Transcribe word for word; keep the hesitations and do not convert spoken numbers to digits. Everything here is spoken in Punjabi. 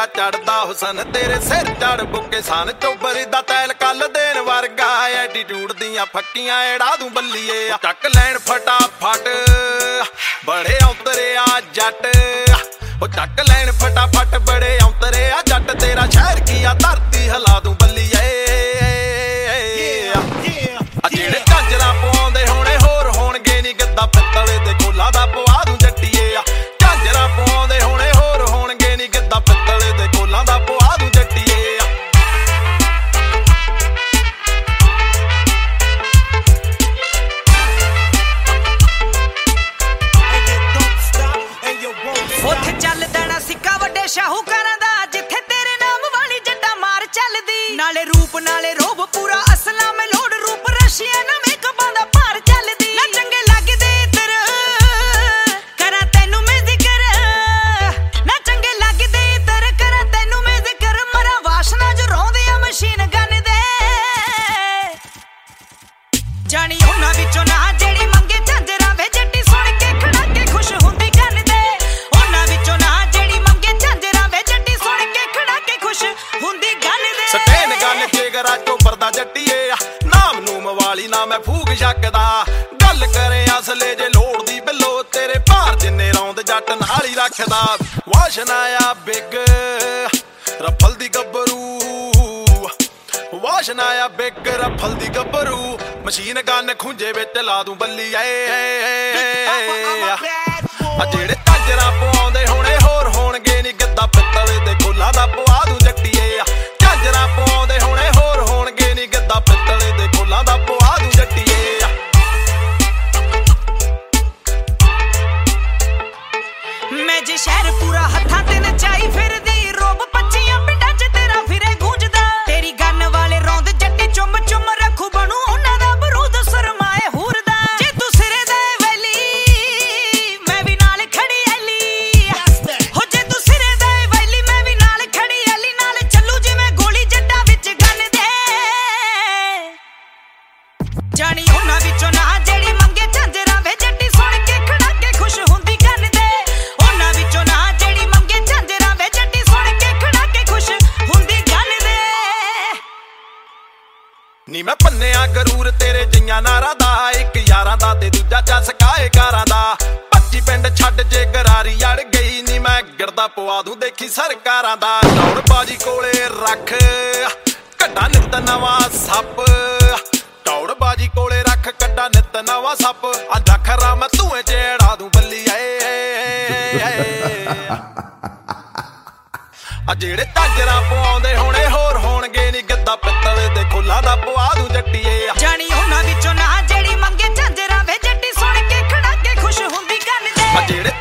ਤੇਰਾ ਚੜਦਾ ਹੁਸਨ ਤੇਰੇ ਸਿਰ ਚੜ ਬੁੱਕੇ ਸਨ ਚੋਬਰ ਦਾ ਤੈਲ ਕੱਲ ਦੇਣ ਵਰਗਾ ਐਟੀਟਿਊਡ ਦੀਆਂ ਫੱਕੀਆਂ ਏੜਾ ਦੂੰ ਬੱਲੀਏ ਚੱਕ ਲੈਣ ਫਟਾਫਟ ਬੜੇ ਔਂਤਰੇ ਆ ਜੱਟ ਉਹ ਚੱਕ ਲੈਣ ਫਟਾਫਟ ਬੜੇ ਔਂਤਰੇ ਆ ਜੱਟ ਤੇਰਾ ਸ਼ਹਿਰ ਕੀ ਆ ਧਰਤੀ ਹਿਲਾ ਦੂੰ ਬੱਲੀਏ ਆ ਜਿਹੜੇ ਝਾਂਜਰਾਂ ਪਵਾਉਂਦੇ ਹੋਣੇ ਹੋਰ ਹੋਣਗੇ ਨੀ ਗੱਦਾ ਪਿੱਤਲੇ ਦੇ ਕੋਲਾਂ ਦਾ ਪਵਾ ਦੂੰ ਜੱਟੀਏ ਆ ਝਾਂਜਰਾਂ ਪਵਾਉਂਦੇ ਹੋਣੇ ਹੋਰ ਹੋਣਗੇ ਨੀ ਗੱਦਾ ਪਿੱਤਲੇ ਦੇ ਕੋਲਾਂ ਦਾ ਪਵਾ ਦੂੰ ਜੱਟੀਏ ਆ ਉੱਥੇ ਚੱਲ ਦੇਣਾ ਸਿੱਕਾ ਵੱਡੇ ਸ਼ਾਹੂਕਾਰਾਂ ਦਾ ਜਿੱਥੇ ਤੇਰੇ ਨਾਮ ਵਾਲੀ ਜੱਟਾ ਮਾਰ ਚੱਲਦੀ ਨਾਲੇ ਰੂਪ ਨਾਲੇ ਰੋਬ ਪੂਰਾ ਅਸਲਾਂ ਮੈਂ ਲੋੜ ਰੂਪ ਰਸ਼ੀਆ ਨਾ ਮੇਕਅਪਾਂ ਦਾ ਭਾਰ ਚੱਲਦੀ ਨਾ ਚੰਗੇ ਲੱਗਦੇ ਤੇਰੇ ਕਰਾਂ ਤੈਨੂੰ ਮੈਂ ਜ਼ਿਕਰ ਨਾ ਚੰਗੇ ਲੱਗਦੇ ਤੇਰੇ ਕਰਾਂ ਤੈਨੂੰ ਮੈਂ ਜ਼ਿਕਰ ਮਰਾ ਵਾਸ਼ਨਾ ਜੋ ਰੋਂਦੇ ਆ ਮਸ਼ੀਨ ਗਨ ਦੇ ਜਾਣੀ ਉਹਨਾਂ ਵਿੱਚੋਂ ਨਾ ਜਿਹੜੀ ਮੰਗੇ ਝਾਂਜਰਾਂ ਵੇ ਜੱਟੀ ਸੁਣ ਕੇ ਖੜਾ ਕੇ ਖੁਸ਼ ਹੁੰਦੀ ਗਨ ਦੇ ਉਹਨਾਂ ਵਿੱਚੋਂ ਨਾ ਜਿਹੜੀ ਮੰਗੇ ਝਾਂਜਰਾਂ ਵੇ ਜੱਟੀ ਸੁਣ ਕੇ ਖੜਾ ਕੇ ਖੁਸ਼ ਹੁੰਦੀ ਗਨ ਦੇ ਸਟੇਨ ਗਨ ਚੇਗਰਾ ਚੋਬਰ ਦਾ ਜੱਟੀਏ ਆ ਨਾਮ ਨੂਮ ਵਾਲੀ ਨਾ ਮੈਂ ਫੂਕ ਛੱਕਦਾ ਗੱਲ ਕਰੇ ਅਸਲੇ ਜੇ ਲੋੜ ਦੀ ਬਿੱਲੋ ਤੇਰੇ ਭਾਰ ਜਿੰਨੇ ਰੌਂਦ ਜੱਟ ਨਾਲ ਹੀ ਰੱਖਦਾ ਵਾਸ਼ਨਾ ਆ ਬਿੱਗ ਰਫਲ ਦੀ ਗੱਭਰੂ ਵਾਸ਼ਨਾ ਆ ਬਿੱਗ ਰਫਲ ਦੀ ਗੱਭਰੂ ਮਸ਼ੀਨ ਗਨ ਖੁੰਝੇ ਵਿੱਚ ਲਾ ਦੂੰ ਬੱਲੀ ਏ ਆ ਜਿਹੜੇ ਝਾਂਜਰਾਂ ਪਵਾਉਂਦੇ ਹੋਣੇ ਹੋਰ ਹੋਣਗੇ ਨੀ ਗੱਦਾ ਪਿੱਤਲੇ ਦੇ ਕੋਲਾਂ ਦਾ ਪਵਾ ਦੂੰ ਜੱਟੀਏ ਆ ਝਾਂਜਰਾਂ ਪਵਾਉਂਦੇ ਹੋਣੇ ਹੋਰ ਹੋਣਗੇ ਨੀ ਗੱਦਾ ਪਿੱਤਲੇ ਦੇ ਕੋਲਾਂ ਦਾ ਪਵਾ ਦੂੰ ਜੱਟੀਏ ਆ ਮੈਂ ਜੇ ਸ਼ਹਿਰ ਪੂਰਾ ਹੱਥਾਂ ਤੇ ਨਚਾਈ ਫਿਰਦੀ ਰੋਬ ਪੱਚੀਆਂ ਪਿੰਡਾਂ 'ਚ ਤੇਰਾ ਫਿਰੇ ਗੂੰਜਦਾ ਤੇਰੀ ਗੰਨ ਵਾਲੇ ਰੌਂਦ ਜੱਟੀ ਚੁੰਮ ਚੁੰਮ ਰੱਖੂ ਬਣੂ ਉਹਨਾਂ ਦਾ ਬਰੂਦ ਸਰਮਾਏ ਹੂਰਦਾ ਜੇ ਤੂੰ ਸਿਰੇ ਦੇ ਵੈਲੀ ਮੈਂ ਵੀ ਨਾਲ ਖੜੀ ਐਲੀ ਹੋ ਜੇ ਤੂੰ ਸਿਰੇ ਦੇ ਵੈਲੀ ਮੈਂ ਵੀ ਨਾਲ ਖੜੀ ਐਲੀ ਨਾਲ ਚੱਲੂ ਜਿਵੇਂ ਗੋਲੀ ਜੱਟਾਂ ਵਿੱਚ ਗੰਨ ਦੇ ਜਾਣੀ ਉਹਨਾਂ ਵਿੱਚੋਂ ਨਾ ਜਿਹੜੀ ਮੰਗੇ ਝਾਂਜਰਾਂ ਵੇ ਜੱਟੀ ਸੁਣ ਕੇ ਖੜਾ ਕੇ ਖੁਸ਼ ਹੁੰਦੀ ਗੰਨ ਦੇ ਉਹਨਾਂ ਵਿੱਚੋਂ ਨਾ ਜਿਹੜੀ ਮੰਗੇ ਝਾਂਜਰਾਂ ਵੇ ਜੱਟੀ ਸੁਣ ਕੇ ਖੜਾ ਕੇ ਖੁਸ਼ ਹੁੰਦੀ ਗੰਨ ਦੇ ਨੀ ਮੈਂ ਪੰਨਿਆ ਗਰੂਰ ਤੇਰੇ ਜਈਆਂ ਨਾਰਾਂ ਦਾ ਇੱਕ ਯਾਰਾਂ ਦਾ ਤੇ ਦੂਜਾ ਚਸਕਾਏ ਕਾਰਾਂ ਦਾ ਪੱਚੀ ਪਿੰਡ ਛੱਡ ਜੇ ਗਰਾਰੀ ਅੜ ਗਈ ਨੀ ਮੈਂ ਗਿਰਦਾ ਪਵਾ ਦੂੰ ਦੇਖੀ ਸਰਕਾਰਾਂ ਦਾ ਦੌੜ ਬਾਜੀ ਕੋਲੇ ਰੱਖ ਕੱਢਾ ਨਿੱਤ ਨਵਾਂ ਸੱਪ ਦੌੜ ਬਾਜੀ ਕੋਲੇ ਰੱਖ ਕੱਢਾ ਨਿੱਤ ਨਵਾਂ ਸੱਪ ਅੱਜ ਖਰਾ ਮੈਂ ਧੂਏ ਚ ਏੜਾ ਦੂੰ ਬੱਲੀ ਏ ਆ ਜਿਹੜੇ ਝਾਂਜਰਾਂ ਪਵਾਉਂਦੇ ਹੋਣੇ ਹੋਰ ਹੋਣਗੇ ਨੀ ਗੱਦਾ ਪਿੱਤਲੇ ਦੇ ਖੋਲਾਂ ਦਾ ਪਵਾ ਦੂੰ ਜੱਟੀਏ ਆ ਜਾਣੀ ਉਹਨਾਂ ਵਿੱਚੋਂ ਨਾ ਜਿਹੜੀ ਮੰਗੇ ਝਾਂਜਰਾਂ ਵੇ ਜੱਟੀ ਸੁਣ ਕੇ ਖੜਾ ਕੇ ਖੁਸ਼ ਹੁੰਦੀ ਗੰਨ ਦੇ ਆ ਜਿਹੜੇ